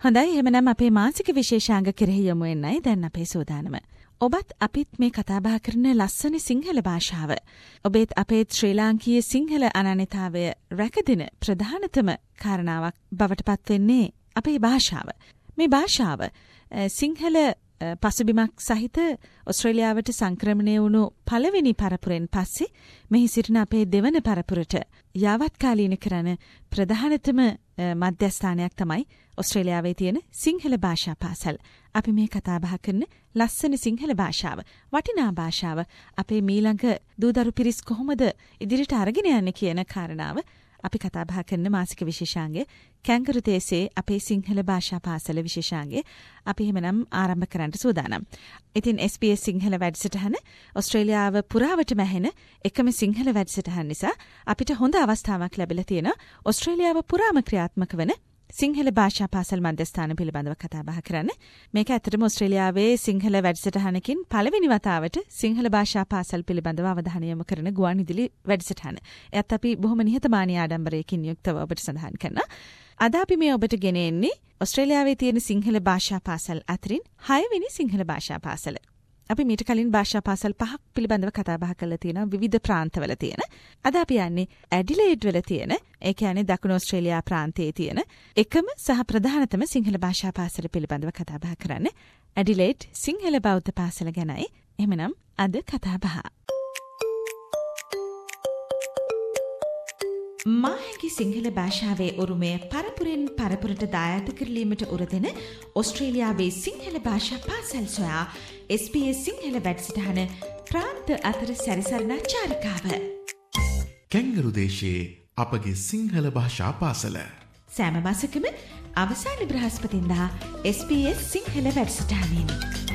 හොඳයි එහෙමනම් අපේ මාසික විශේෂාංග කෙරෙහි යමු එන්නයි දැන් අපේ සූදානම. ඔබත් අපිත් මේ කතා බහ කරන ලස්සන සිංහල භාෂාව. ඔබේත් අපේත් ශ්‍රී ලාංකීය සිංහල අනන්‍යතාවය රැකදෙන ප්‍රධානතම කාරණාවක් බවට පත්වෙන්නේ අපේ භාෂාව. මේ භාෂාව සිංහල පසුබිමක් සහිත ඔස්ට්‍රේලියාවට සංක්‍රමණය වුණු පළවෙනි පරපුරෙන් පස්සේ මෙහි සිටින අපේ දෙවන පරපුරට යාවත්කාලීන කරන ප්‍රධානතම මධ්‍යස්ථානයක් තමයි ඔස්ට්‍රේලියාවේ තියෙන සිංහල භාෂා පාසල්. අපි මේ කතා බහ කරන ලස්සන සිංහල භාෂාව, වටිනා භාෂාව අපේ මීළඟ දූදරු පිරිස් කොහොමද ඉදිරියට අරගෙන යන්නේ කියන කාරණාව අපි කතා බහ කරන මාසික විශේෂාංගය කැංගරු දේශේ අපේ සිංහල භාෂා පාසල විශේෂාංගය අපි එහෙමනම් ආරම්භ කරන්න සූදානම්. ඉතින් SBS සිංහල වැඩසටහන ඔස්ට්‍රේලියාව පුරාවටම ඇහෙන එකම සිංහල වැඩසටහන නිසා අපිට හොඳ අවස්ථාවක් ලැබිලා තියෙනවා ඔස්ට්‍රේලියාව පුරාම ක්‍රියාත්මක වන සිංහල භාෂා පාසල් මධ්‍යස්ථාන පිළිබඳව කතා බහ කරන්න. මේක ඇත්තටම ඔස්ට්‍රේලියාවේ සිංහල වැඩසටහනකින් පළවෙනි වතාවට සිංහල භාෂා පාසල් පිළිබඳව අවධානය යොමු කරන ගුවන්විදුලි වැඩසටහන. එයත් අපි බොහොම නිහතමානී ආඩම්බරයකින් යුක්තව ඔබට සඳහන් කරනවා. අද අපි මේ ඔබට ගෙන එන්නේ ඔස්ට්‍රේලියාවේ තියෙන සිංහල භාෂා පාසල් අතරින් 6 වෙනි සිංහල භාෂා පාසල. අපි මීට කලින් භාෂා පාසල් 5ක් පිළිබඳව කතා බහ කරලා තියෙනවා විවිධ ප්‍රාන්තවල තියෙන. අද අපි යන්නේ ඇඩිලේඩ් වල තියෙන, ඒ කියන්නේ දකුණු ඔස්ට්‍රේලියා ප්‍රාන්තයේ තියෙන එකම සහ ප්‍රධානතම සිංහල භාෂා පාසල පිළිබඳව කතා බහ කරන්න. ඇඩිලේඩ් සිංහල බෞද්ධ පාසල ගැනයි එහෙමනම් අද කතා බහ. මාහැකි සිංහල භාෂාවේ උරුමය පරපුරෙන් පරපුරට දායාද කරලීමට උරදෙන ඔස්ට්‍රේලියාවේ සිංහල භාෂා පාසල් සොයා SBS සිංහල වැඩසටහන ප්‍රාන්ත අතර සැරිසරන චාරිකාව. කැංගරු දේශයේ අපගේ සිංහල භාෂා පාසල. සෑම මාසකම අවසාන බ්‍රහස්පතින්දා SBS සිංහල වැඩසටහනින්.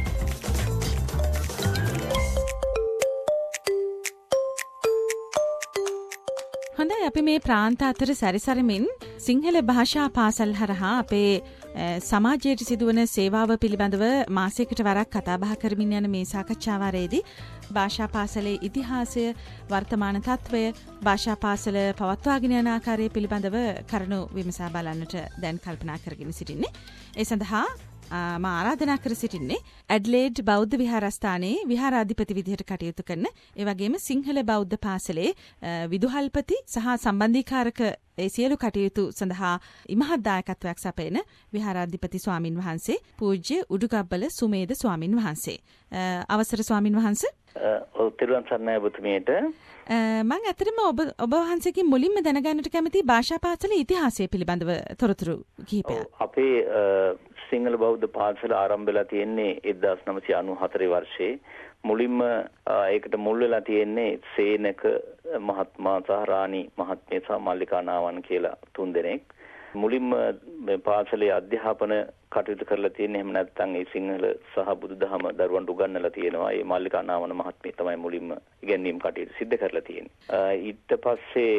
හොඳයි අපි මේ ප්‍රාන්ත අතර සැරිසරමින් සිංහල භාෂා පාසල් හරහා අපේ සමාජයට සිදුවන සේවාව පිළිබඳව මාසයකට වරක් කතා බහ කරමින් යන මේ සාකච්ඡාවාරයේදී භාෂා පාසලේ ඉතිහාසය, වර්තමාන තත්වය, භාෂා පාසල පවත්වාගෙන යන ආකාරය පිළිබඳව කරුණු විමසා බලන්නට දැන් කල්පනා කරගෙන සිටින්නේ. ඒ සඳහා මම ආරාධනා කර සිටින්නේ ඇඩ්ලේඩ් බෞද්ධ විහාරස්ථානයේ විහාරාධිපති විදිහට කටයුතු කරන, ඒ වගේම සිංහල බෞද්ධ පාසලේ විදුහල්පති සහ සම්බන්ධීකාරක ඒ සියලු කටයුතු සඳහා ඉමහත් දායකත්වයක් සපයන විහාරාධිපති ස්වාමින් වහන්සේ පූජ්‍ය උඩුගබ්බල සුමේද ස්වාමින් වහන්සේ. අවසර ස්වාමින් වහන්සේ. ඔව් සර්ණයි ඔබතුමියට. මම ඇත්තටම ඔබ වහන්සේගෙන් මුලින්ම දැනගන්නට කැමති භාෂා පාසලේ ඉතිහාසය පිළිබඳව තොරතුරු කිහිපයක්. අපේ සිංහල බෞද්ධ පාසල ආරම්භ වෙලා තියෙන්නේ 1994 වර්ෂයේ. මුලින්ම ඒකට මුල් වෙලා තියෙන්නේ සේනක මහත්මයා සහ රාණි මහත්මිය සහ මල්ලිකා නාවන් කියලා 3 දෙනෙක්. මුලින්ම මේ පාසලේ අධ්‍යාපන කටයුතු කරලා තියෙන්නේ, එහෙම නැත්නම් ඒ සිංහල සහ බුදුදහම දරුවන්ට උගන්වලා තියෙනවා. ඒ මල්ලිකා නාවන මහත්මිය තමයි මුලින්ම ඉගෙනීම් කටයුතු සිද්ධ කරලා තියෙන්නේ. ඊට පස්සේ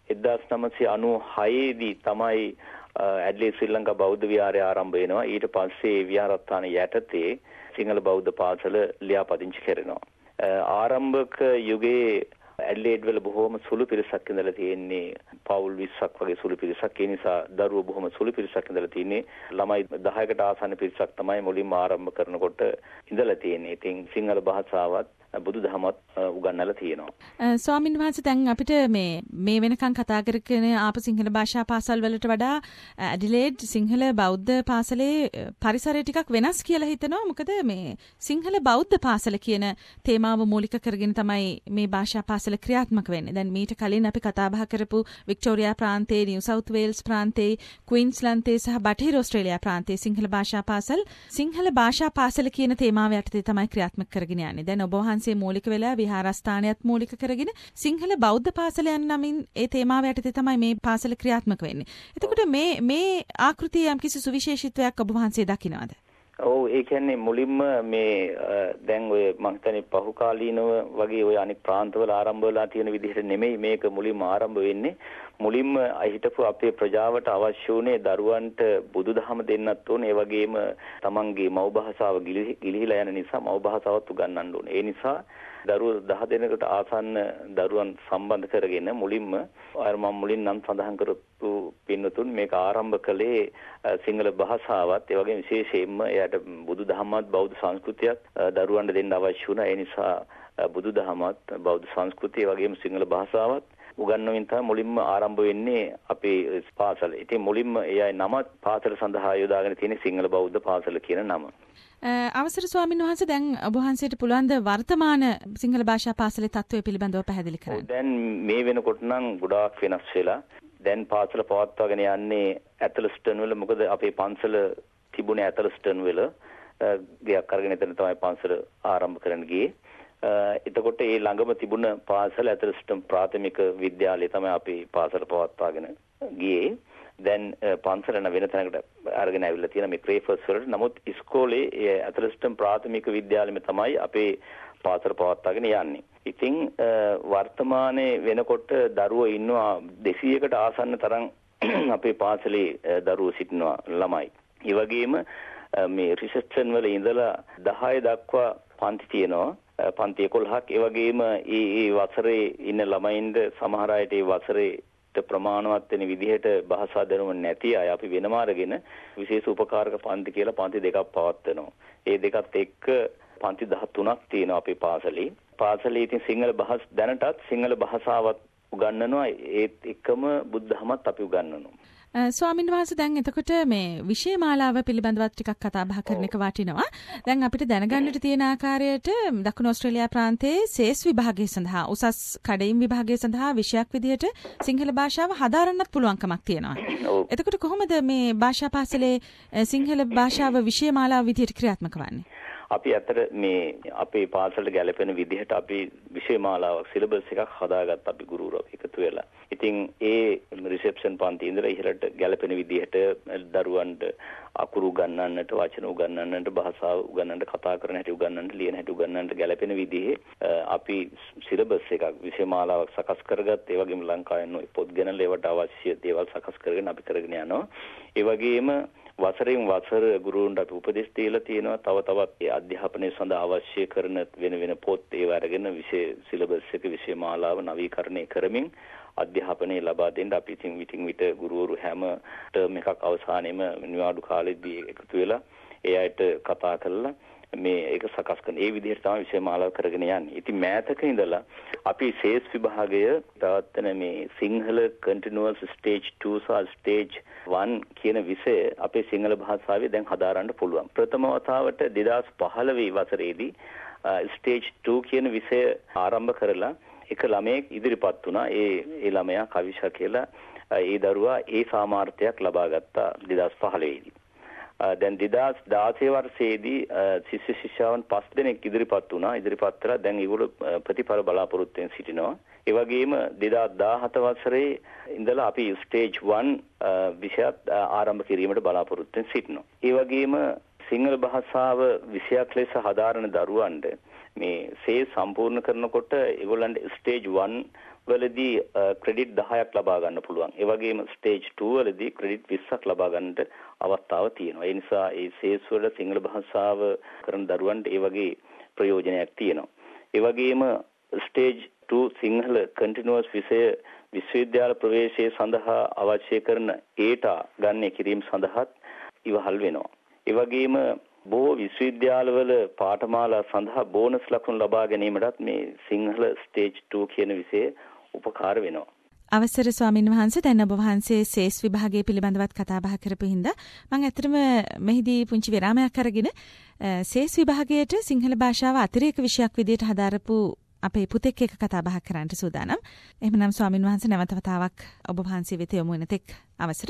1996 දී තමයි ඇඩ්ලේඩ් ශ්‍රී ලංකා බෞද්ධ විහාරය ආරම්භ වෙනවා. ඊට පස්සේ විහාරස්ථාන යටතේ සිංහල බෞද්ධ පාසල ලියාපදිංචි කරනවා. ආරම්භක යුගයේ ඇඩ්ලේඩ් වල බොහෝම සුළු පිරිසක් ඉඳලා තියෙන්නේ. පවුල් 20ක් වගේ සුළු පිරිසක්. ඒ නිසා දරුවෝ බොහොම සුළු පිරිසක් ඉඳලා තියෙන්නේ. ළමයි 10කට ආසන්න පිරිසක් තමයි මුලින්ම ආරම්භ කරනකොට ඉඳලා තියෙන්නේ. ඉතින් සිංහල භාෂාවත් බුදුදහමත් උගන්වලා තියෙනවා. ස්වාමින් වහන්සේ දැන් අපිට මේ වෙනකන් කතා කරගෙන ආපු සිංහල භාෂා පාසල් වලට වඩා ඇඩිලේඩ් සිංහල බෞද්ධ පාසලේ පරිසරය ටිකක් වෙනස් කියලා හිතනවා. මොකද මේ සිංහල බෞද්ධ පාසල කියන තේමාව මූලික කරගෙන තමයි මේ භාෂා පාසල ක්‍රියාත්මක වෙන්නේ. දැන් මීට කලින් අපි කතා බහ කරපු වික්ටෝරියා ප්‍රාන්තයේ, නිව් සවුත් වේල්ස් ප්‍රාන්තයේ, ක්වීන්ස්ලන්තයේ සහ බටහිර ඔස්ට්‍රේලියා ප්‍රාන්තයේ සිංහල භාෂා පාසල කියන තේමාව යටතේ තමයි ක්‍රියාත්මක කරගෙන යන්නේ. දැන් ඔබ වහන්සේ මූලික වෙලා විහාරස්ථානයත් මූලික කරගෙන සිංහල බෞද්ධ පාසල යන නමින් ඒ තේමාව යටතේ තමයි මේ පාසල ක්‍රියාත්මක වෙන්නේ. එතකොට මේ ආකෘතිය යම්කිසි සුවිශේෂීත්වයක් ඔබ වහන්සේ දකින්නවද? ඔව්, ඒ කියන්නේ මුලින්ම මේ දැන් ඔය මම හිතන්නේ පහුකාලීනව වගේ ඔය අනික් ප්‍රාන්තවල ආරම්භ වෙලා තියෙන විදිහට නෙමෙයි මේක මුලින්ම ආරම්භ වෙන්නේ. මුලින්ම හිටපු අපේ ප්‍රජාවට අවශ්‍ය වුණේ දරුවන්ට බුදුදහම දෙන්නත් ඕනේ. ඒ වගේම තමන්ගේ මව් භාෂාව ගිලිහිලා යන නිසා මව් භාෂාවත් උගන්වන්න ඕනේ. ඒ නිසා දරුවෝ 10 දෙනෙකුට ආසන්න දරුවන් සම්බන්ධ කරගෙන මුලින්ම මම මුලින් නම් සඳහන් කරපු පින්නතුන් මේක ආරම්භ කළේ සිංහල භාෂාවත් ඒ වගේම විශේෂයෙන්ම එයාට බුදුදහමත් බෞද්ධ සංස්කෘතියත් දරුවන්ට දෙන්න අවශ්‍ය වුණා. ඒ නිසා බුදුදහමත් බෞද්ධ සංස්කෘතිය වගේම සිංහල භාෂාවත් උගන්වමින් තමයි මුලින්ම ආරම්භ වෙන්නේ අපේ පාසල. ඉතින් මුලින්ම එයයි නම පාසල සඳහා යොදාගෙන තියෙන සිංහල බෞද්ධ පාසල කියන නම. අවසර ස්වාමීන් වහන්සේ දැන් ඔබ වහන්සේට පුළුවන් ද වර්තමාන සිංහල භාෂා පාසලේ තත්ත්වය පිළිබඳව පැහැදිලි කරන්න? දැන් මේ වෙනකොට නම් ගොඩාක් වෙනස් වෙලා දැන් පාසල පවත්වාගෙන යන්නේ ඇතලස්ටන් වල. මොකද අපේ පන්සල තිබුණේ ඇතලස්ටන් වල. ගයක් අරගෙන එතන තමයි පන්සල ආරම්භ කරන්න ගියේ. එතකොට ඒ ළඟම තිබුණ පාසල ඇතලස්ටන් ප්‍රාථමික විද්‍යාලය තමයි අපි පාසල පවත්වාගෙන ගියේ. දැන් පන්සල වෙන තැනකට අරගෙන ඇවිල්ලා තියෙන මේ ක්‍රේෆර්ස් වලට. නමුත් ඉස්කෝලේ ඇතලස්ටන් ප්‍රාථමික විද්‍යාලෙම තමයි අපේ පාසල පවත්වාගෙන යන්නේ. ඉතින් වර්තමානයේ වෙනකොට දරුවෝ ඉන්නවා 200කට ආසන්න තරම් අපේ පාසලේ දරුවෝ සිටිනවා ළමයි. ඒ වගේම මේ රිසෙප්ෂන් වල ඉඳලා 10 දක්වා පන්ති තියෙනවා. පන්ති 11ක්. ඒ වගේම මේ වසරේ ඉන්න ළමයින්ද සමහර අයට මේ වසරේ ප්‍රමාණවත් වෙන විදිහට භාෂා දැනුම නැති අය අපි වෙනම අරගෙන විශේෂ උපකාරක පන්ති කියලා පන්ති දෙකක් පවත්වනවා. ඒ දෙකත් එක්ක පන්ති 13ක් තියෙනවා අපේ පාසලේ. පාසලේ ඉතින් සිංහල දැනටත් සිංහල භාෂාවත් උගන්වනවා. ඒත් එක්කම බුද්ධ ධර්මත් අපි උගන්වනවා. ස්වාමීන් වහන්සේ දැන් එතකොට මේ විෂය මාලාව පිළිබඳව ටිකක් කතා බහ කරන එක වටිනවා. දැන් අපිට දැනගන්නට තියෙන ආකාරයට දකුණු ඕස්ට්‍රේලියා ප්‍රාන්තයේ සේස් විභාගය සඳහා උසස් කඩයිම් විභාගය සඳහා විෂයක් විදිහට සිංහල භාෂාව හදාරන්නත් පුළුවන්කමක් තියෙනවා. එතකොට කොහොමද මේ භාෂා පාසලේ සිංහල භාෂාව විෂය මාලාව විදිහට ක්‍රියාත්මක වන්නේ? අපි අතර මේ අපේ පාසලට ගැලපෙන විදිහට අපි විෂය මාලාවක් සිලබස් එකක් හදාගත්ත අපි ගුරුවරු එකතු වෙලා. ඉතින් ඒ රිසෙප්ෂන් පන්ති ඉඳලා ඉහළට ගැලපෙන විදිහට දරුවන්ට අකුරු උගන්වන්නට, වචන උගන්වන්නට, භාෂාව උගන්වන්නට, කතා කරන හැටි උගන්වන්නට, ලියන හැටි උගන්වන්නට ගැලපෙන විදිහේ අපි සිලබස් එකක් විෂය මාලාවක් සකස් කරගත්ත. ඒ වගේම ලංකාවෙන් පොත් ගැනලා ඒවට අවශ්‍ය දේවල් සකස් කරගෙන අපි කරගෙන යනවා. ඒ වගේම වසරෙන් වසර ගුරුවරුන්ට අපි උපදෙස් දීලා තියෙනවා. තව තවත් අධ්‍යාපනය සඳහා අවශ්‍ය කරන වෙන පොත් ඒව අරගෙන විෂය සිලබස් එක විෂය මාලාව නවීකරණය කරමින් අධ්‍යාපනය ලබා දෙන්න අපි ඉතින් විට ගුරුවරු හැම ටර්ම් එකක් අවසානයේම නිවාඩු කාලෙදී එකතු වෙලා ඒ අයට කතා කරලා මේ ඒක සකස් කරන. ඒ විදිහට තමයි විෂය මාලාව කරගෙන යන්නේ. ඉතින් මෑතක ඉඳලා අපි සේස් විභාගය පවත්වන මේ සිංහල කන්ටිනියුවස් ස්ටේජ් 2 සහ ස්ටේජ් 1 කියන විෂය අපේ සිංහල භාෂාවේ දැන් හදාරන්න පුළුවන්. ප්‍රථම වතාවට 2015 වසරේදී ස්ටේජ් 2 කියන විෂය ආරම්භ කරලා එක ළමයෙක් ඉදිරිපත් වුණා. ඒ ළමයා කවිෂා කියලා ඒ දරුවා ඒ සාමාර්ථයක් ලබා ගත්තා 2015 දී. දැන් 2016 වර්ෂයේදී ශිෂ්‍ය ශිෂ්‍යාවන් 5 දෙනෙක් ඉදිරිපත් වුණා. ඉදිරිපත් කරලා දැන් ඒගොල්ලෝ ප්‍රතිඵල බලාපොරොත්තු වෙමින් සිටිනවා. ඒ වගේම 2017 වසරේ ඉඳලා අපි ස්ටේජ් 1 විෂයත් ආරම්භ කිරීමට බලාපොරොත්තු වෙමින් සිටිනවා. ඒ වගේම සිංහල භාෂාව විෂයක් ලෙස හදාරන දරුවන්ට මේ සේ සම්පූර්ණ කරනකොට ඒගොල්ලන්ට ස්ටේජ් 1 වලදී ක්‍රෙඩිට් 10ක් ලබා ගන්න පුළුවන්. ඒ වගේම ස්ටේජ් 2 වලදී ක්‍රෙඩිට් 20ක් ලබා ගන්නට අවස්ථාව තියෙනවා. ඒ නිසා ඒ සේස් වල සිංහල භාෂාව කරන දරුවන්ට ඒ වගේ ප්‍රයෝජනයක් තියෙනවා. ඒ වගේම ස්ටේජ් 2 සිංහල කන්ටිනියුවස් විෂය විශ්වවිද්‍යාල ප්‍රවේශය සඳහා අවශ්‍ය කරන ඒටා ගන්න කිරීම සඳහාත් ඉවහල් වෙනවා. ඒ වගේම බොහෝ විශ්වවිද්‍යාලවල පාඨමාලා සඳහා බෝනස් ලකුණු ලබා ගැනීමටත් මේ සිංහල ස්ටේජ් 2 කියන විෂය උපකාර වෙනවා. අවසර ස්වාමීන් වහන්සේ දැන් ඔබ වහන්සේ සේස් විභාගයේ පිළිබඳවත් කතා බහ කරපු හින්දා මම ඇත්තටම මෙහිදී පුංචි විරාමයක් අරගෙන සේස් විභාගයට සිංහල භාෂාව අතිරේක විෂයක් විදිහට හදාරපු අපේ පුතෙක් එක්ක කතා බහ කරන්නට සූදානම්. එහෙමනම් ස්වාමීන් වහන්සේ නැවත වතාවක් ඔබ වහන්සේ වෙත යොමු වෙන තෙක් අවසර.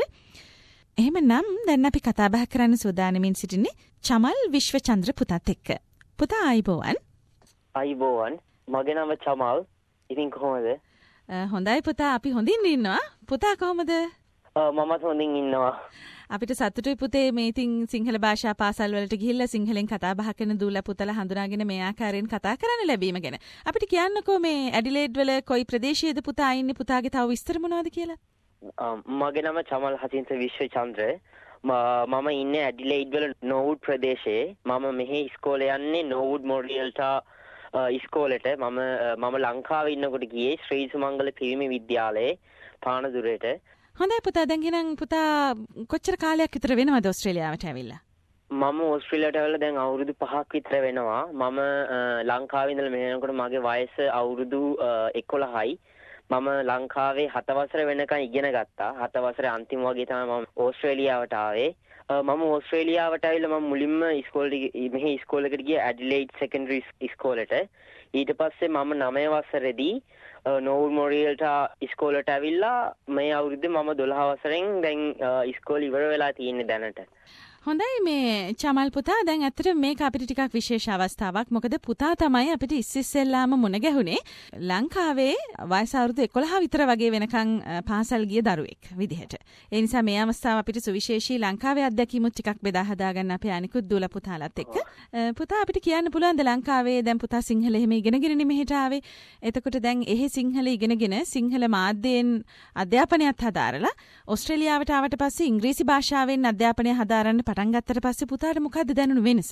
එහෙමනම් දැන් අපි කතා බහ කරන්න සූදානමින් සිටින්නේ චමල් විශ්වචන්ද්‍ර පුතත් එක්ක. පුතා ආයිබෝවන්. ආයිබෝවන්. මගේ නම චමල්. ඉතින් කොහොමද? හොඳයි පුතා, අපි හොඳින් ඉන්නවා. පුතා කොහොමද? මමත් හොඳින් ඉන්නවා. අපිට සතුටුයි පුතේ මේ ඉතින් සිංහල භාෂා පාසල් වලට ගිහිල්ලා සිංහලෙන් කතා බහ කරන දූලා පුතලා හඳුනාගෙන මේ ආකාරයෙන් කතා කරන්න ලැබීම ගැන. අපිට කියන්නකෝ මේ ඇඩිලේඩ් වල කොයි ප්‍රදේශයේද පුතා ඉන්නේ, පුතාගේ තව විස්තර මොනවද කියලා? මගේ නම චමල් හසින්ස විශ්වචන්ද්‍ර. මම ඉන්නේ ඇඩිලයිඩ් වල නෝවුඩ් ප්‍රදේශයේ. මම මෙහි ඉස්කෝලේ යන්නේ නෝවුඩ් මොරියල්ටා ඉස්කෝලේට. මම ලංකාවේ ඉන්නකොට ගියේ ශ්‍රී සුමංගල පිරිමි විද්‍යාලයේ පානදුරේට. හොඳයි පුතා, දැන් එහෙනම් පුතා කොච්චර කාලයක් විතර වෙනවද ඕස්ට්‍රේලියාවට ඇවිල්ලා? මම ඕස්ට්‍රේලියාවට ඇවිල්ලා දැන් අවුරුදු 5ක් විතර වෙනවා. මම ලංකාවේ ඉඳලා මෙහෙ යනකොට මගේ වයස අවුරුදු 11යි. මම ලංකාවේ 7 වසර වෙනකන් ඉගෙන ගත්තා. 7 වසරේ අන්තිම වගේ තමයි මම ඕස්ට්‍රේලියාවට ආවේ. මම ඕස්ට්‍රේලියාවට ඇවිල්ලා මම මුලින්ම මෙහි ඉස්කෝලේකට ගියා ඇඩිලයිඩ් සෙකන්ඩරි ඉස්කෝලේට. ඊට පස්සේ මම 9 වසරේදී නෝවුඩ් මොරියල්ට ඉස්කෝලේට ඇවිල්ලා මේ අවුරුද්දේ මම 12 වසරෙන් දැන් ඉස්කෝලේ ඉවර වෙලා තියෙන්නේ දැනට. හොඳයි මේ චමල් පුතා, දැන් ඇත්තට මේක අපිට ටිකක් විශේෂ අවස්ථාවක්. මොකද පුතා තමයි අපිට ඉස්සෙල්ලාම මුණ ගැහුනේ ලංකාවේ වයස අවුරුදු 11 විතර වගේ වෙනකන් පාසල් ගිය දරුවෙක් විදිහට. ඒ නිසා මේ අවස්ථාව අපිට සුවිශේෂී ලංකාවේ අත්දැකීමුත් ටිකක් බෙදා හදා ගන්න අපේ අනිකුත් දූල පුතාලත් එක්ක. පුතා අපිට කියන්න පුළුවන්ද ලංකාවේ දැන් පුතා සිංහල එහෙම ඉගෙනගෙන මෙහෙට ආවේ. එතකොට දැන් එහෙ සිංහල ඉගෙනගෙන සිංහල මාධ්‍යයෙන් අධ්‍යාපනයත් හදාරලා ඕස්ට්‍රේලියාවට ආවට පස්සේ ඉංග්‍රීසි භාෂාවෙන් අධ්‍යාපනය හදාරන්න පටන් ගත්තට පස්සේ පුතාට මොකද්ද දැනුණු වෙනස?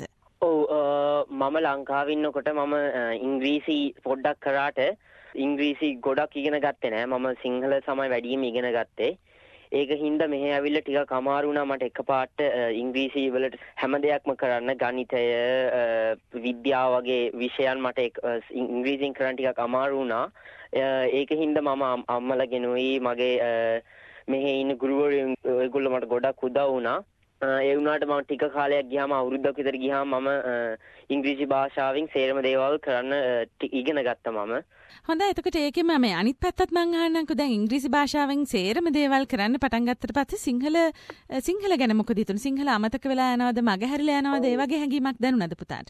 මම ලංකාවේ ඉන්නකොට මම ඉංග්‍රීසි පොඩ්ඩක් කරාට ඉංග්‍රීසි ගොඩක් ඉගෙන ගත්තේ නෑ. මම සිංහල තමයි වැඩිම ඉගෙන ගත්තේ. ඒක හින්දා මෙහෙ ඇවිල්ලා ටිකක් අමාරු වුණා මට එකපාරට ඉංග්‍රීසි වලට හැම දෙයක්ම කරන්න. ගණිතය, විද්‍යාව වගේ විෂයන් මට ඉංග්‍රීසියෙන් කරන්න ටිකක් අමාරු වුණා. ඒක හින්දා මම අම්මලා ගෙනුයි මගේ මෙහෙ ඉන්න ගුරුවරයෝ ඒගොල්ලෝ මට ගොඩක් උදව් වුණා. ඒ වුණාට මම ටික කාලයක් ගියාම අවුරුද්දක් විතර ගියාම මම ඉංග්‍රීසි භාෂාවෙන් සේරම දේවල් කරන්න ඉගෙන ගත්තා මම. හොඳයි, එතකොට ඒකෙම මේ අනිත් පැත්තත් මං අහන්නම්කෝ. දැන් ඉංග්‍රීසි භාෂාවෙන් සේරම දේවල් කරන්න පටන් ගත්තට පස්සේ සිංහල ගැන මොකද හිතුනේ? සිංහල අමතක වෙලා යනවද, මගහැරිලා යනවද? ඒ වගේ හැඟීමක් දැනුණාද පුතාට?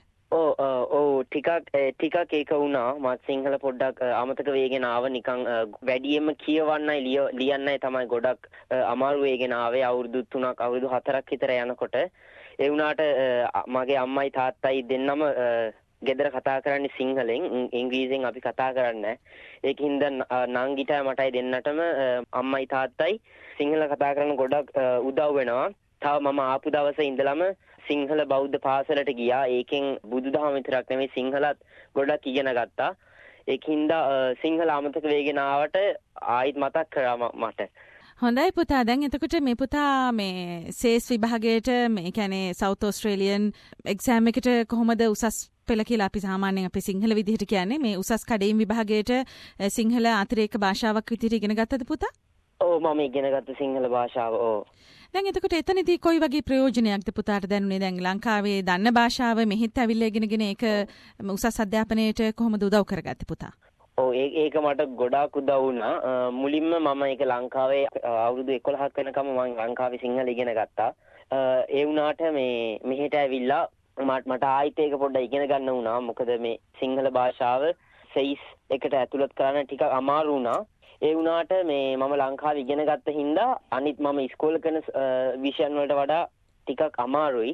ටිකක් ඒක වුණා. මම සිංහල පොඩ්ඩක් අමතක වේගෙන ආව. නිකන් වැඩියෙන්ම කියවන්නයි ලියන්නයි තමයි ගොඩක් අමාරු වේගෙන ආවේ. අවුරුදු 3ක් අවුරුදු 4ක් විතර යනකොට. ඒ වුණාට මගේ අම්මයි තාත්තයි දෙන්නම ගෙදර කතා කරන්නේ සිංහලෙන්. ඉංග්‍රීසියෙන් අපි කතා කරන්නේ. ඒකින්ද නංගිටයි මටයි දෙන්නටම අම්මයි තාත්තයි සිංහල කතා කරන ගොඩක් උදව් වෙනවා. තව මම ආපු දවසේ ඉඳලම සිංහල බෞද්ධ පාසලට ගියා. ඒකෙන් බුදුදහම විතරක් නෙමෙයි සිංහලත් ගොඩක් ඉගෙන ගත්තා. ඒකින්ද සිංහල අමතක වෙගෙන ආවට ආයිත් මතක් කරා මට. හොඳයි පුතා, දැන් එතකොට මේ පුතා මේ සේස් විභාගයට මේ කියන්නේ සවුත් ඕස්ට්‍රේලියන් එක්සෑම් එකට කොහොමද උසස් පෙළ කියලා අපි සාමාන්‍යයෙන් අපේ සිංහල විදිහට කියන්නේ මේ උසස් කඩේම් විභාගයට සිංහල අතිරේක භාෂාවක් විදිහට ඉගෙන ගත්තද පුතා? මම ඉගෙන ගත්ත සිංහල භාෂාව. දැන් එතකොට එතනදී කොයි වගේ ප්‍රයෝජනයක්ද පුතාට දැනුනේ? දැන් ලංකාවේ දන්න භාෂාව මෙහෙත් ඇවිල්ලා ඉගෙනගෙන ඒක උසස් අධ්‍යාපනයට කොහොමද උදව් කරගත්තේ පුතා? ඒක මට ගොඩාක් උදව් වුණා. මුලින්ම මම ඒක ලංකාවේ අවුරුදු 11ක් වෙනකම් මම ලංකාවේ සිංහල ඉගෙන ගත්තා. ඒ වුණාට මෙහෙට ඇවිල්ලා මට ආයිත් ඒක පොඩ්ඩක් ඉගෙන ගන්න වුණා. මොකද මේ සිංහල භාෂාව සෙයිස් එකට ඇතුළත් කරන්න ටිකක් අමාරු වුණා. ඒ වුණාට මම ලංකාවේ ඉගෙන ගත්ත හින්දා අනිත් මම ඉස්කෝලේ කරන විෂයන් වලට වඩා ටිකක් අමාරුයි.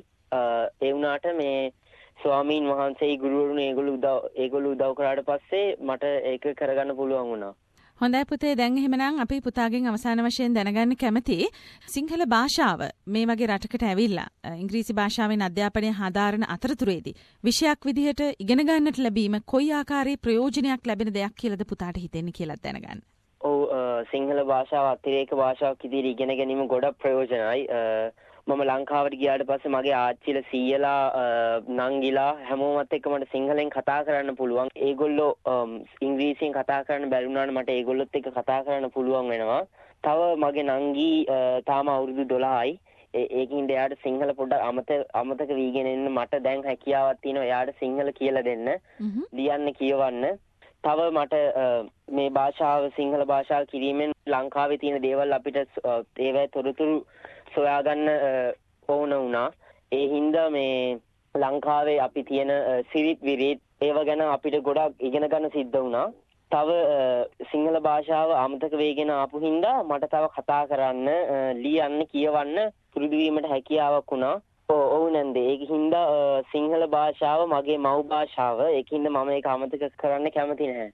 ඒ වුණාට ස්වාමීන් වහන්සේ ගුරුවරුන් ඒගොල්ලෝ උදව් කරාට පස්සේ මට ඒක කරගන්න පුළුවන් වුණා. හොඳයි පුතේ, දැන් එහෙමනම් අපි පුතාගෙන් අවසාන වශයෙන් දැනගන්න කැමති සිංහල භාෂාව මේ වගේ රටකට ඇවිල්ලා ඉංග්‍රීසි භාෂාවෙන් අධ්‍යාපනය හදාරන අතරතුරේදී විෂයක් විදිහට ඉගෙන ගන්නට ලැබීම කොයි ආකාරයේ ප්‍රයෝජනයක් ලැබෙන දෙයක් කියලාද පුතාට හිතෙන්නේ කියලා දැනගන්න. සිංහල භාෂාව අතිරේක භාෂාවක් විදිහට ඉගෙන ගැනීම ගොඩක් ප්‍රයෝජනයි. මම ලංකාවට ගියාට පස්සේ මගේ ආච්චිලා සීයලා නංගිලා හැමෝමත් එක්ක මට සිංහලෙන් කතා කරන්න පුළුවන්. ඒගොල්ලෝ ඉංග්‍රීසියෙන් කතා කරන්න බැරි වුණාට මට ඒගොල්ලොත් එක්ක කතා කරන්න පුළුවන් වෙනවා. තව මගේ නංගි තාම අවුරුදු 12යි. ඒකින්ද එයාට සිංහල පොඩ්ඩක් අමතක වීගෙන ඉන්න මට දැන් හැකියාවක් තියෙනවා එයාට සිංහල කියලා දෙන්න. ලියන්න කියවන්න. තව මට මේ භාෂාව සිංහල භාෂාව කිරීමෙන් ලංකාවේ තියෙන දේවල් අපිට ඒවැ තොරතුරු සොයාගන්න ඕන වුණා. ඒ හින්දා ලංකාවේ අපි තියෙන සිරිත් විරිත් ඒව ගැන අපිට ගොඩක් ඉගෙන ගන්න සිද්ධ වුණා. තව සිංහල භාෂාව අමතක වෙගෙන ආපු හින්දා මට තව කතා කරන්න, ලියන්න, කියවන්න පුරුදු වීමට හැකියාවක් වුණා. ඔව් නන්ද. ඒක හින්දා සිංහල භාෂාව මගේ මව් භාෂාව. ඒක හින්දා මම ඒක අමතක කරන්න කැමති නැහැ.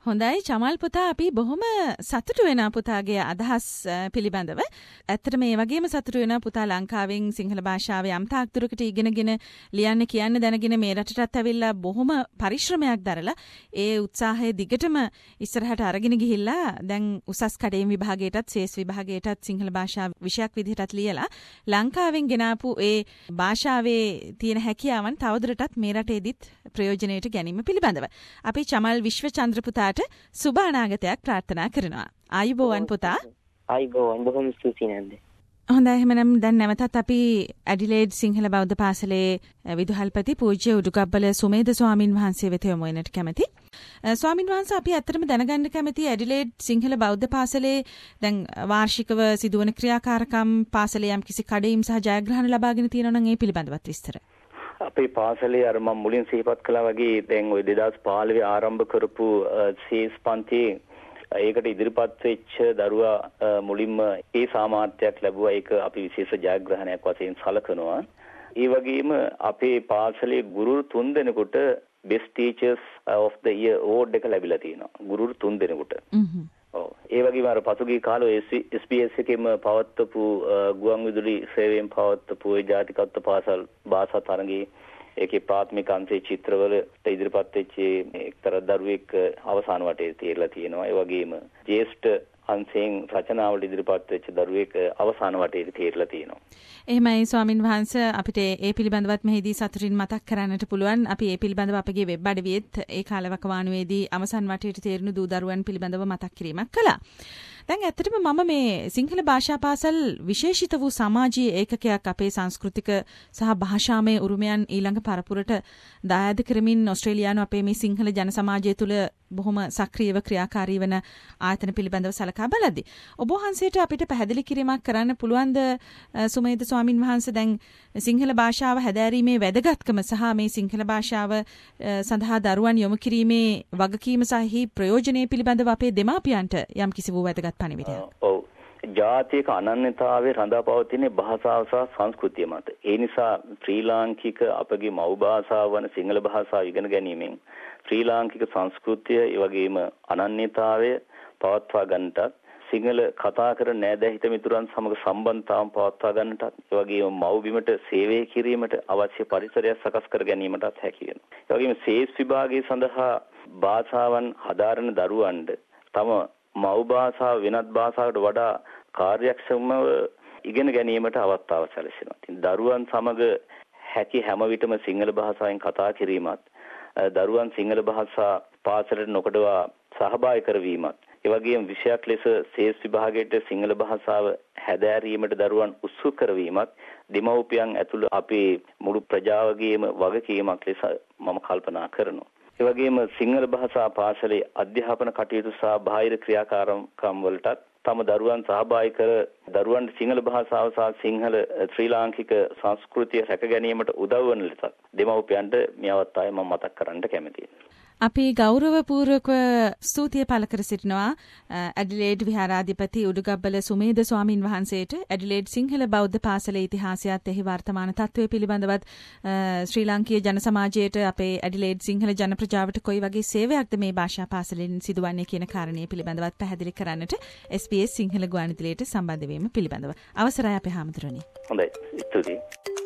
හොඳයි චමල් පුතා අපි බොහොම සතුටු වෙනා පුතාගේ අදහස් පිළිබඳව. ඇත්තට මේ වගේම සතුටු වෙනා පුතා ලංකාවෙන් සිංහල භාෂාවේ යම් තාක් දුරකට ඉගෙනගෙන ලියන්න කියන්න දැනගෙන මේ රටටත් ඇවිල්ලා බොහොම පරිශ්‍රමයක් දරලා ඒ උත්සාහය දිගටම ඉස්සරහට අරගෙන ගිහිල්ලා දැන් උසස් කඩේම් විභාගයටත් සේස් විභාගයටත් සිංහල භාෂා විෂයක් විදිහටත් ලියලා ලංකාවෙන් ගෙනාපු ඒ භාෂාවේ තියෙන හැකියාවන් තවදුරටත් මේ රටේදීත් ප්‍රයෝජනයට ගැනීම පිළිබඳව. අපි චමල් විශ්වචන්ද්‍ර පුතාට සුබ අනාගතයක් ප්‍රාර්ථනා කරනවා. ආයුබෝවන් පුතා. ආයුබෝවන් බොහොම ස්තුතියි නන්ද. හොඳයි එහෙනම් දැන් නැවතත් අපි ඇඩිලේඩ් සිංහල බෞද්ධ පාසලේ විදුහල්පති පූජ්‍ය උඩුගබ්බල සුමේද ස්වාමින් වහන්සේ වෙත යොමු වෙනට කැමැති. ස්වාමින් වහන්සේ අපි ඇත්තටම දැනගන්න කැමැති ඇඩිලේඩ් සිංහල බෞද්ධ පාසලේ දැන් වාර්ෂිකව සිදුවන ක්‍රියාකාරකම් පාසලේ යම් කිසි කඩයිම් සහ ජයග්‍රහණ ලබාගෙන තියෙනවා නම් ඒ පිළිබඳවත් විස්තර. අපේ පාසලේ අර මම මුලින් සිහිපත් කළා වගේ දැන් ওই 2015 ආරම්භ කරපු සීස් පන්තියේ ඒකට ඉදිරිපත් වෙච්ච දරුවා මුලින්ම ඒ සාමාර්ථයක් ලැබුවා. ඒක අපි විශේෂ ජයග්‍රහණයක් වශයෙන් සැලකනවා. ඒ වගේම අපේ පාසලේ ගුරු 3 දෙනෙකුට Best Teachers of the Year award එක ලැබිලා තියෙනවා. ගුරු 3 දෙනෙකුට. ඔව්. ඒ වගේම අර පසුගිය කාලේ SBS එකේම පවත්වපු ගුවන් විදුලි සේවයෙන් පවත්වපු ඒ ජාතිකත්ව පාසල් භාෂා තරඟයේ ඒකේ ප්‍රාථමික අංශයේ චිත්‍රවල ඉදිරිපත් වෙච්ච එක්තරා දරුවෙක් අවසාන වටේ තියලා තියෙනවා. ඒ වගේම ජ්‍යෙෂ්ඨ අංශයෙන් රචනාවල ඉදිරිපත් වෙච්ච දරුවෙක් අවසාන වටේ තියලා තියෙනවා. එහෙමයි ස්වාමින් වහන්සේ අපිට ඒ පිළිබඳවත් මෙහිදී සතුටින් මතක් කරන්නට පුළුවන්. අපි ඒ පිළිබඳව අපගේ වෙබ් අඩවියේත් ඒ කාලවකවානුවේදී අවසන් වටේට තේරුණු දූ දරුවන් පිළිබඳව මතක් කිරීමක් කළා. දැන් ඇත්තටම මම මේ සිංහල භාෂා පාසල් විශේෂිත වූ සමාජීය ඒකකයක් අපේ සංස්කෘතික සහ භාෂාමය උරුමයන් ඊළඟ පරපුරට දායාද කරමින් ඕස්ට්‍රේලියානු අපේ මේ සිංහල ජන සමාජය තුළ බොහොම සක්‍රියව ක්‍රියාකාරී වන ආයතන පිළිබඳව සලකා බලද්දී ඔබ වහන්සේට අපිට පැහැදිලි කිරීමක් කරන්න පුළුවන්ද සුමේද ස්වාමින් වහන්සේ දැන් සිංහල භාෂාව හැදෑරීමේ වැදගත්කම සහ මේ සිංහල භාෂාව සඳහා දරුවන් යොමු කිරීමේ වගකීම සහ ප්‍රයෝජනය පිළිබඳව අපේ දෙමාපියන්ට යම් කිසි වූ වැදගත් පණිවිඩයක්. ඔව්. ජාතික අනන්‍යතාවයේ රඳා පවතින භාෂාව සහ සංස්කෘතිය මත. ඒ නිසා ශ්‍රී ලාංකික අපගේ මව් භාෂාව වන සිංහල භාෂාව ඉගෙන ගැනීමෙන් ශ්‍රී ලාංකික සංස්කෘතිය ඒ වගේම අනන්‍යතාවය පවත්වා ගන්නටත් සිංහල කතා කරන නෑදෑ හිත මිතුරන් සමග සම්බන්ධතාවම් පවත්වා ගන්නටත් ඒ වගේම මව්බිමට සේවය කිරීමට අවශ්‍ය පරිසරයක් සකස් කර ගැනීමටත් හැකි වෙනවා. ඒ වගේම සේස් විභාගයේ සඳහා භාෂාවන් හදාරන දරුවන්ට තම මව් භාෂාව වෙනත් භාෂාවකට වඩා කාර්යක්ෂමව ඉගෙන ගැනීමට අවස්ථාව සැලසෙනවා. ඉතින් දරුවන් සමග හැකි හැම විටම සිංහල භාෂාවෙන් කතා කිරීමත් දරුවන් සිංහල භාෂා පාසලට නොකඩවා සහභාගී කරවීමත් ඒ වගේම විෂයක් ලෙස සේස් විභාගයට සිංහල භාෂාව හැදෑරීමට දරුවන් උත්සුක කරවීමත් දෙමව්පියන් ඇතුළු අපේ මුළු ප්‍රජාවගේම වගකීමක් ලෙස මම කල්පනා කරනවා. ඒ වගේම සිංහල භාෂා පාසලේ අධ්‍යාපන කටයුතු සහ බාහිර ක්‍රියාකාරකම් වලටත් තම දරුවන් සහභාගී කර දරුවන්ට සිංහල භාෂාව සහ සිංහල ශ්‍රී ලාංකික සංස්කෘතිය රැක ගැනීමට උදව් වන ලෙස දෙමව්පියන්ට මේ අවස්ථාවේ මම මතක් කරන්න කැමැතියි. අපි ගෞරවපූර්වක ස්තුතිය පළ කර සිටිනවා ඇඩිලේඩ් විහාරාධිපති උඩුගබ්බල සුමේද ස්වාමින් වහන්සේට ඇඩිලේඩ් සිංහල බෞද්ධ පාසලේ ඉතිහාසයත් එහි වර්තමාන තත්ත්වය පිළිබඳවත් ශ්‍රී ලාංකීය ජන සමාජයට අපේ ඇඩිලේඩ් සිංහල ජන ප්‍රජාවට කොයි වගේ සේවයක්ද මේ භාෂා පාසලෙන් සිදුවන්නේ කියන කාරණය පිළිබඳවත් පැහැදිලි කරන්නට SBS සිංහල ගුවන්විදුලියට සම්බන්ධ වීම පිළිබඳව අවසරයි අපේ හාමුදුරනේ. හොඳයි ස්තුතියි.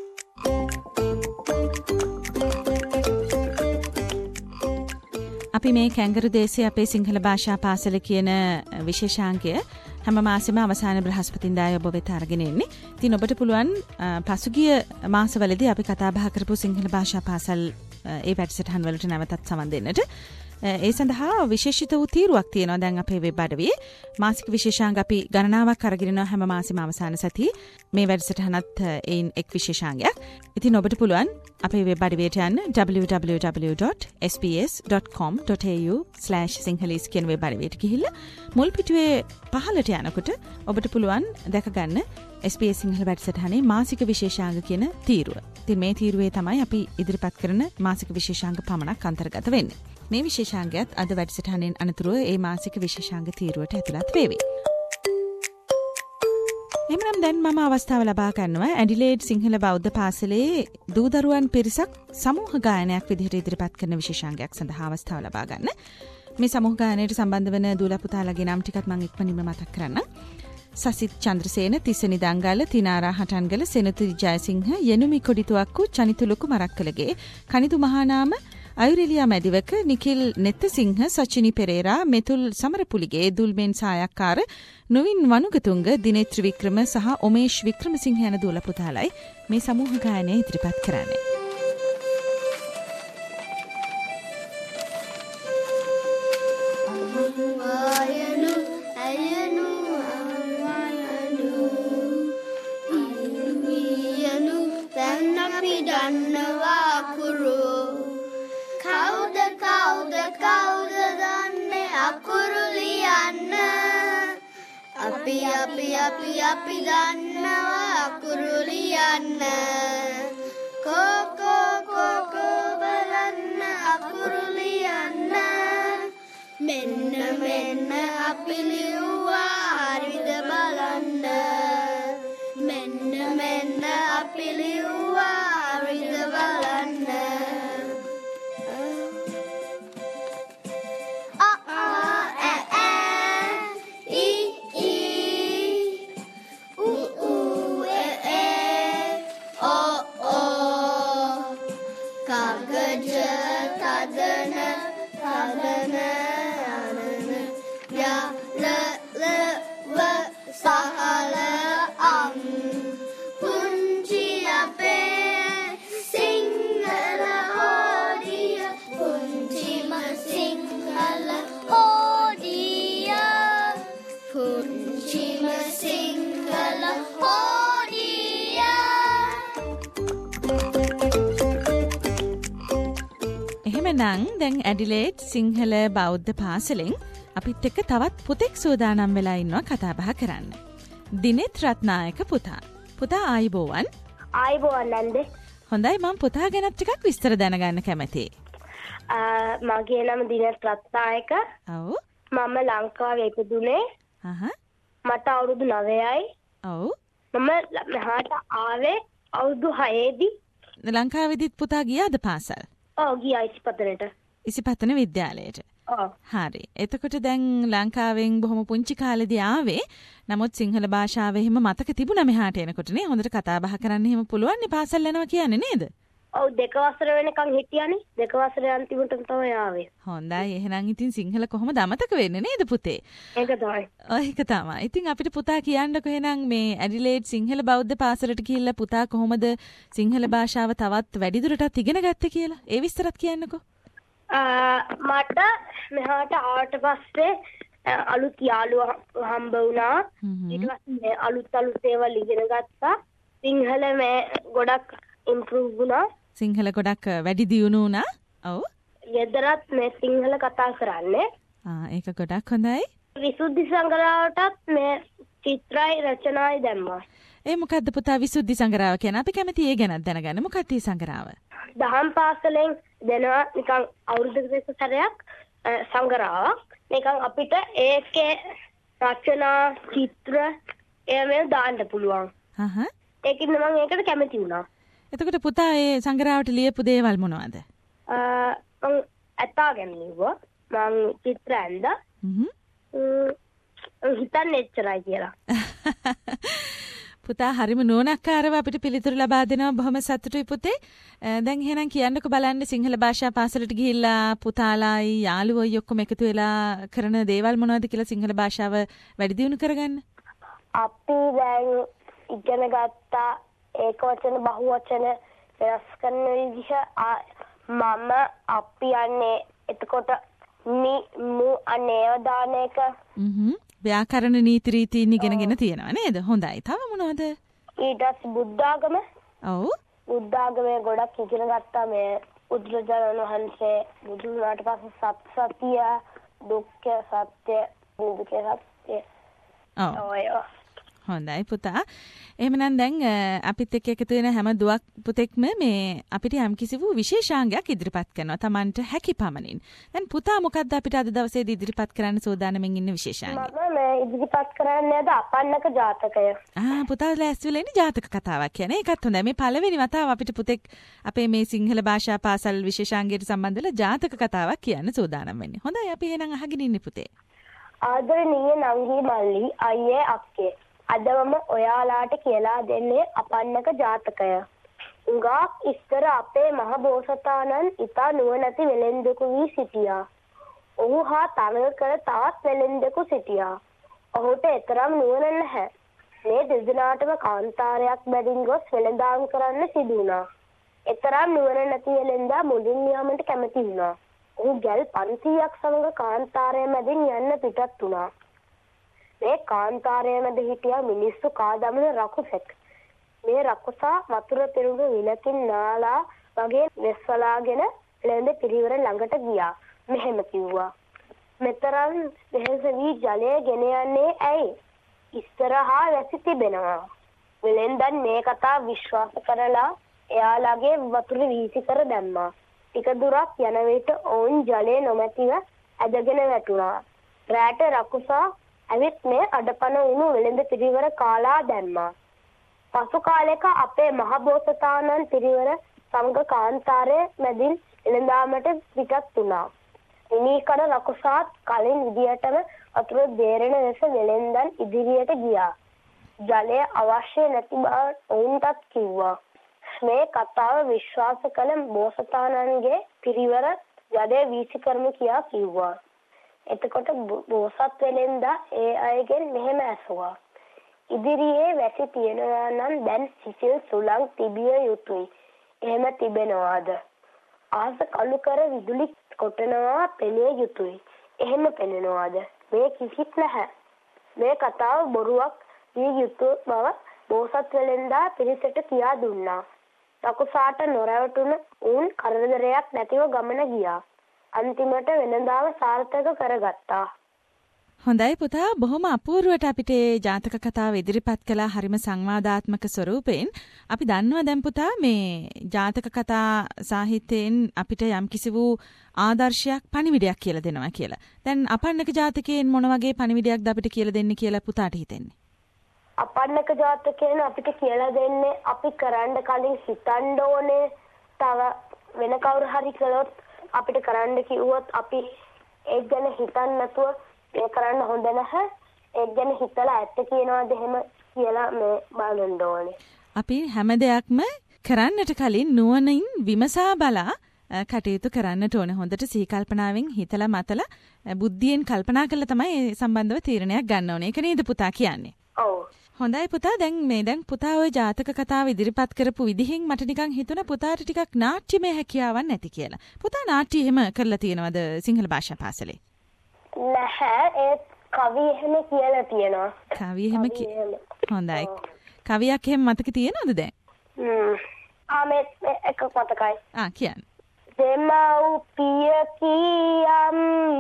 අපි මේ කැංගරු දේශයේ අපේ සිංහල භාෂා පාසල කියන විශේෂාංගය හැම මාසෙම අවසාන බ්‍රහස්පතින්දාය ඔබ වෙත අරගෙන එන්නේ. ඉතින් ඔබට පුළුවන් පසුගිය මාසවලදී අපි කතා බහ කරපු සිංහල භාෂා පාසල් ඒ වැඩසටහන් වලට නැවතත් සමන් දෙන්නට. ඒ සඳහා විශේෂිත වූ තීරුවක් තියෙනවා දැන් අපේ වෙබ් අඩවියේ. මාසික විශේෂාංග අපි ගණනාවක් අරගෙන යනවා හැම මාසෙම අවසාන සතියේ. මේ වැඩසටහනත් ඒන් එක් විශේෂාංගයක්. ඉතින් ඔබට පුළුවන් අපේ වෙබ් අඩවියට යන්න www.sbs.com.au/sinhalese කියන වෙබ් අඩවියට ගිහිල්ලා මුල් පිටුවේ පහළට යනකොට ඔබට පුළුවන් දැක ගන්න SBS සිංහල වැඩසටහනේ මාසික විශේෂාංග කියන තීරුව. ඉතින් මේ තීරුවේ තමයි අපි ඉදිරිපත් කරන මාසික විශේෂාංග පමණක් අන්තර්ගත වෙන්නේ. මේ විශේෂාංගයත් අද වැඩසටහනෙන් අනතුරුව ඒ මාසික විශේෂාංග තීරුවට ඇතුළත් වේවි. එමනම් දැන් මම අවස්ථාව ලබා ගන්නවා ඇඩිලේඩ් සිංහල බෞද්ධ පාසලේ දූ දරුවන් පිරිසක් සමූහ ගායනයක් විදිහට ඉදිරිපත් කරන විශේෂාංගයක් සඳහා අවස්ථාව ලබා ගන්න. මේ සමූහ ගායනයට සම්බන්ධ වෙන දූලා පුතාලගේ නම් ටිකත් මම ඉක්මනින්ම මතක් කරන්න. සසිත් චන්ද්‍රසේන, තිසනි දංගල, තිනාරා හටන්ගල, සෙනතුරි ජයසිංහ, යනුමි කොඩිතුවක්කු, චනිතුලුකු මරක්කලගේ, කනිදු මහානාම, අයුරිලියා මැදිවක, නිකිල් නෙත්තසිංහ, සචිනි පෙරේරා, මෙතුල් සමරපුලිගේ, දුල්මෙන් සායක්කාර, නොවින් වනුගතුංග, දිනෙත් ත්‍රිවික්‍රම සහ ඔමේෂ් වික්‍රමසිංහ යන දූලා පුතාලයි මේ සමූහ ගායනය ඉදිරිපත් කරන්නේ. අපි දන්නවා අකුරු ලියන්න කෝ බලන්න අකුරු ලියන්න මෙන්න අපි ලියුවා හරිද බලන්න මෙන්න අපි ලියුවා හරිද බලන්න නං දැන් ඇඩිලේඩ් සිංහල බෞද්ධ පාසලෙන් අපිත් එක්ක තවත් පුතෙක් සූදානම් වෙලා ඉන්නවා කතා බහ කරන්න. දිනෙත් රත්නායක පුතා. පුතා ආයිබෝවන්. ආයිබෝවන් නන්ද. හොඳයි මම පුතා ගැන ටිකක් විස්තර දැනගන්න කැමතියි. මගේ නම දිනෙත් රත්නායක. ඔව්. මම ලංකාවේ ඉපදුනේ. මට අවුරුදු 9යි. ඔව්. මම මෙහාට ආවේ අවුරුදු 6දී. ලංකාවේදීත් පුතා ගියාද පාසල්? ඔව් ගියා ඉසිපතනට. ඉසිපතන විද්‍යාලයට. ඔව්. හරි. එතකොට දැන් ලංකාවෙන් බොහොම පුංචි කාලෙදී ආවේ. නමුත් සිංහල භාෂාව එහෙම මතක තිබුණා මෙහාට එනකොට නේ. හොඳට කතා බහ කරන්න එහෙම පුළුවන් නේ පාසල් යනවා කියන්නේ නේද? ඔව් 2 වසර වෙනකන් හිටියානේ. 2 වසර අන්තිමටම තමයි ආවේ. හොඳයි. එහෙනම් ඉතින් සිංහල කොහොමද අමතක වෙන්නේ නේද පුතේ? ඒක තමයි. ඒක තමයි. ඉතින් අපිට පුතා කියන්නකෝ එහෙනම් මේ ඇඩිලේඩ් සිංහල බෞද්ධ පාසලට ගිහිල්ලා පුතා කොහොමද සිංහල භාෂාව තවත් වැඩිදුරටත් ඉගෙන ගත්තේ කියලා? ඒ විස්තරත් කියන්නකෝ. මට මෙහාට ආවට පස්සේ අලුත් යාළුවෝ හම්බ වුණා. ඊට පස්සේ අලුත් ඒවා ඉගෙන ගත්තා. සිංහල මේ ගොඩක් ඉම්ප්‍රූව් වුණා. සිංහල ගොඩක් වැඩි දියුණු වුණා. ඔව්. ගෙදරත් මේ සිංහල කතා කරන්නේ. ඒක ගොඩක් හොඳයි. විසුද්ධි සංග්‍රහයටත් මේ චිත්‍රයි රචනායි දැම්මා. ඒ මොකද්ද පුතා විසුද්ධි සංග්‍රහය කියන්නේ? අපි කැමති ඒ ගැන දැනගන්න. මොකක්ද මේ සංග්‍රහය? දහම් පාසලෙන් දෙනවා නිකන් අවුරුද්දකට සැරයක් සංග්‍රහයක්. නිකන් අපිට ඒකේ රචනා චිත්‍ර එහෙම දාන්න පුළුවන්. ඒකින් මම ඒකට කැමති වුණා. එතකොට පුතා ඒ සංග්‍රහයට ලියපු දේවල් මොනවද? මම ඇතා ගැන ලිව්වා. මම චිත්‍ර ඇඳා. හිතන්නේ එච්චරයි කියලා. පුතා හරිම නුවණක්කාරව අපිට පිළිතුරු ලබා දෙනවා. බොහොම සතුටුයි පුතේ. දැන් එහෙනම් කියන්නකෝ බලන්න සිංහල භාෂා පාසලට ගිහිල්ලා පුතාලායි යාළුවෝයි ඔක්කොම එකතු වෙලා කරන දේවල් මොනවද කියලා සිංහල භාෂාව වැඩි දියුණු කරගන්න. අපි දැන් ඉගෙන ගත්තා ඒක වචන බහු වචන වෙනස් කරන විදිහ මම අපි යන්නේ එතකොට මු අනේව දාන එක ව්‍යාකරණ නීති රීති ඉගෙනගෙන තියෙනවා නේද? හොඳයි. තව මොනවද? ඊට පස්සේ බුද්ධාගම. ඔව්. බුද්ධාගමේ ගොඩක් ඉගෙන ගත්තා මේ බුදුරජාණන් වහන්සේ බුදු වුණාට පස්සේ සත්‍ය දුක්ඛ සත්‍ය නිදුක්ඛ සත්‍ය. ඔව්. හොඳයි පුතා. එහෙමනම් දැන් අපිත් එක්ක එකතු වෙන හැම දුවක් පුතෙක්ම මේ අපිට යම්කිසි වූ විශේෂාංගයක් ඉදිරිපත් කරනවා Tamanට හැකි පමණින්. දැන් පුතා මොකද්ද අපිට අද දවසේදී ඉදිරිපත් කරන්න සූදානම්ෙන් ඉන්න විශේෂාංගය? මම මේ ඉදිරිපත් කරන්නේ අපන්නක ජාතකය. පුතා ලෑස්ති වෙලා ඉන්නේ ජාතක කතාවක් කියන්නේ. ඒකත් හොඳයි. මේ පළවෙනි වතාව අපිට පුතෙක් අපේ මේ සිංහල භාෂා පාසල් විශේෂාංගයට සම්බන්ධ වෙලා ජාතක කතාවක් කියන්න සූදානම් වෙන්නේ. හොඳයි අපි එහෙනම් අහගෙන ඉන්න පුතේ. ආදරණීය නංගි මල්ලි අයියේ අක්කේ අද මම ඔයාලාට කියලා දෙන්නේ අපන්නක ජාතකය. උඟාක් ඉස්තර අපේ මහ බෝසතාණන් ඉතා නුවණැති වෙළෙන්දෙකු වී සිටියා. ඔහු හා තරඟ කර තවත් වෙළෙන්දෙකු සිටියා. ඔහුට එතරම් නුවණ නැහැ. මේ දෙදෙනාටම කාන්තාරයක් බැඳින් ගොස් වෙළඳාම් කරන්න සිදු වුණා. එතරම් නුවණ නැති වෙළෙන්දා මුලින් යාමට කැමති වුණා. ඔහු ගල් 500ක් සමග කාන්තාරය මැදින් යන්න පිටත් වුණා. මේ කාන්තාරය මැද හිටියා මිනිස්සු කා දමන රකුසෙක්. මේ රකුසා වතුර පෙරුණු විලකින් නාලා වගේ වෙස්වලාගෙන ලැඳ පිරිවර ළඟට ගියා. මෙහෙම කිව්වා. මෙතරම් වෙහෙස වී ජලය ගෙන යන්නේ ඇයි? ඉස්සරහා වැසි තිබෙනවා. වෙලෙන්දන් මේ කතා විශ්වාස කරලා එයාලගේ වතුර වීසි කර දැම්මා. ටික දුරක් යන විට ඔවුන් ජලය නොමැතිව ඇදගෙන වැටුණා. රැට රකුසා ඇවිත් මේ අඩපණ වුණු වෙළඳ පිරිවර කාලා දැම්මා. පසු කාලයක අපේ මහ බෝසතාණන් පිරිවර සමග කාන්තාරයේ මැදින් එළඳාමට පිටත් වුණා. මිනිකඩ රකුසාත් කලින් විදියටම වතුර බේරෙන ලෙස වෙළෙන්දන් ඉදිරියට ගියා. ජලය අවශ්‍ය නැති බව ඔවුන්ටත් කිව්වා. මේ කතාව විශ්වාස කළ බෝසතාණන්ගේ පිරිවර ජලය වීසි කරමු කියා කිව්වා. එතකොට බෝසත් වෙලෙන්දා ඒ අයගෙන් මෙහෙම ඇසුවා. ඉදිරියේ වැසි තියනවා නම් දැන් සිසිල් සුළං තිබිය යුතුයි. එහෙම තිබෙනවාද? ආස කළු කර විදුලි කොටනවා පෙනිය යුතුයි. එහෙම පෙනෙනවාද? මේ කිසිත් නැහැ. මේ කතාව බොරුවක් විය යුතු බව බෝසත් වෙලෙන්දා පිරිසට කියා දුන්නා. රකුසාට නොරවටුන උන් කරදරයක් නැතිව ගමන ගියා. අන්තිමට වෙනදාම සාර්ථක කරගත්තා. හොඳයි පුතා බොහොම අපූර්වට අපිට ජාතක කතාව ඉදිරිපත් කළා හරිම සංවාදාත්මක ස්වරූපයෙන්. අපි දන්නවා දැන් පුතා මේ ජාතක කතා සාහිත්‍යයෙන් අපිට යම්කිසි වූ ආදර්ශයක් පණිවිඩයක් කියලා දෙනවා කියලා. දැන් අපන්නක ජාතකයෙන් මොන වගේ පණිවිඩයක්ද අපිට කියලා දෙන්නේ කියලා පුතාට හිතෙන්නේ? අපන්නක ජාතකයෙන් අපිට කියලා දෙන්නේ අපි කරන්න කලින් හිතන්න ඕනේ. තව වෙන කවුරු හරි කළොත් අපිට කරන්න කිව්වොත් අපි ඒක ගැන හිතන්න නැතුව ඒ කරන්න හොඳ නැහැ. ඒක ගැන හිතලා ඇත්ත කියනවාද එහෙම කියලා මේ බලන්න ඕනේ. අපි හැම දෙයක්ම කරන්නට කලින් නුවණින් විමසා බලා කටයුතු කරන්නට ඕනේ. හොඳට සිහි කල්පනාවෙන් හිතලා මතලා බුද්ධියෙන් කල්පනා කරලා තමයි ඒ සම්බන්ධව තීරණයක් ගන්න ඕනේ. ඒක නේද පුතා කියන්නේ? ඔව්. හොඳයි පුතා දැන් පුතා ওই ජාතක කතාව ඉදිරිපත් කරපු විදිහෙන් මට නිකන් හිතුණා පුතාට ටිකක් නාට්‍යමය හැකියාවක් නැති කියලා. පුතා නාට්‍ය එහෙම කරලා තියෙනවද සිංහල භාෂා පාසලේ? නැහැ ඒ කවි එහෙම කියලා තියෙනවා. කවි එහෙම හොඳයි. කවියක් එහෙම මතක තියෙනවද දැන්? මේ එක මතකයි. කියන්න. දෙමව්පිය කියම්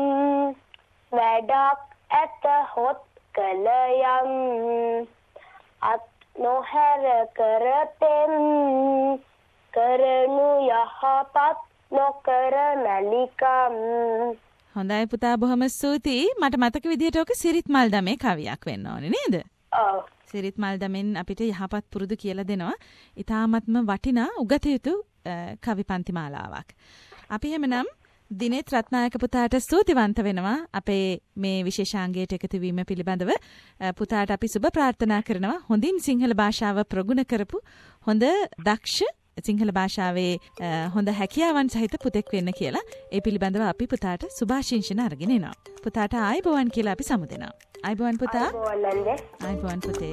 වැඩක් ඇත හොත් කල යම් අත් නොහැර කරතෙම් කරනු යහපත් නොකර මැලිකම්. හොඳයි පුතා බොහොම ස්තුතියි. මට මතක විදිහට ඔක සිරිත් මල් දමේ කවියක් වෙන්න ඕනේ නේද? ඔව්. සිරිත් මල් දමෙන් අපිට යහපත් පුරුදු කියලා දෙනවා. ඊ타ත්ම වටිනා උගත යුතු කවි පන්ති මාලාවක්. අපි එහෙමනම් දිනෙත් රත්නායක පුතාට ස්තුතිවන්ත වෙනවා අපේ මේ විශේෂාංගයට එකතු වීම පිළිබඳව. පුතාට අපි සුබ ප්‍රාර්ථනා කරනවා හොඳින් සිංහල භාෂාව ප්‍රගුණ කරපු හොඳ දක්ෂ සිංහල භාෂාවේ හොඳ හැකියාවන් සහිත පුතෙක් වෙන්න කියලා. ඒ පිළිබඳව අපි පුතාට සුභාශිංසන අරගෙන එනවා. පුතාට ආයුබෝවන් කියලා අපි සමුදෙනවා. ආයුබෝවන් පුතා. ආයුබෝවන් පුතේ.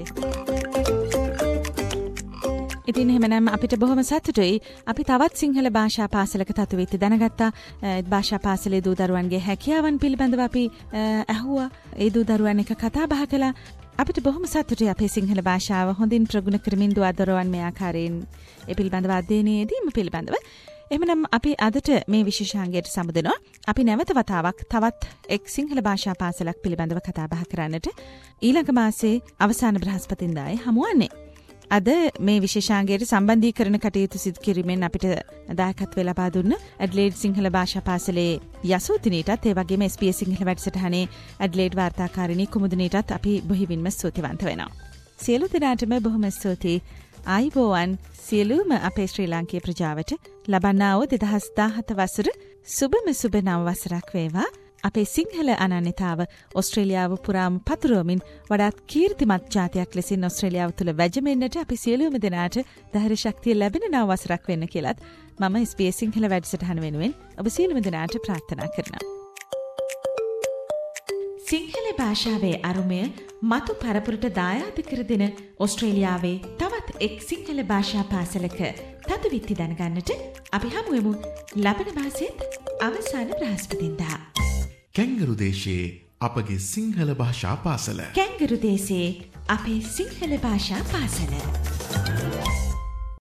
ඉතින් එහෙමනම් අපිට බොහොම සතුටුයි අපි තවත් සිංහල භාෂා පාසලක තතු වෙච්ච දැනගත්තා. භාෂා පාසලේ දූ දරුවන්ගේ හැකියාවන් පිළිබඳව අපි ඇහුවා. ඒ දූ දරුවන් එක කතා බහ කළා. අපිට බොහොම සතුටුයි අපේ සිංහල භාෂාව හොඳින් ප්‍රගුණ කරමින් දුව දරුවන් මේ ආකාරයෙන් ඒ පිළිබඳව අධ්‍යයනයේදීම පිළිබඳව. එහෙනම් අපි අදට මේ විශේෂාංගයට සමුදෙනවා. අපි නැවත වතාවක් තවත් එක් සිංහල භාෂා පාසලක් පිළිබඳව කතා බහ කරන්නට ඊළඟ මාසයේ අවසාන බ්‍රහස්පතින්දායේ හමුවන්නේ. අද මේ විශේෂාංගයට සම්බන්ධීකරණ කටයුතු සිදු කිරීමෙන් අපිට දායකත්වය ලබා දුන්න ඇඩ්ලේඩ් සිංහල භාෂා පාසලේ යසෝතිනීටත් ඒ වගේම SBS සිංහල වැඩසටහනේ ඇඩ්ලේඩ් වාර්තාකාරිණී කුමුදිනීටත් අපි බොහොමින්ම ස්තුතිවන්ත වෙනවා. සියලු දෙනාටම බොහොම ස්තුතියි. ආයිබෝවන් සියලුම අපේ ශ්‍රී ලාංකීය ප්‍රජාවට ලබන්නා වූ 2017 වසර සුබම සුබ නව වසරක් වේවා. අපේ සිංහල අනන්‍යතාව ඔස්ට්‍රේලියාව පුරාම පතුරවමින් වඩාත් කීර්තිමත් ජාතියක් ලෙසින් ඔස්ට්‍රේලියාව තුළ වැජමෙන්නට අපි සියලුම දෙනාට ධෛර්ය ශක්තිය ලැබෙන නව වසරක් වෙන්න කියලත් මම SBS සිංහල වැඩසටහන වෙනුවෙන් ඔබ සියලුම දෙනාට ප්‍රාර්ථනා කරනවා. සිංහල භාෂාවේ අරුමය මතු පරපුරට දායාද කර දෙන ඔස්ට්‍රේලියාවේ තවත් එක් සිංහල භාෂා පාසලක තදවිත්ති දැනගන්නට අපි හමුවෙමු ලබන මාසෙත් අවසාන බ්‍රහස්පතින්දා. කැංගරු දේශයේ අපගේ සිංහල භාෂා පාසල. කැංගරු දේශයේ අපේ සිංහල භාෂා පාසල.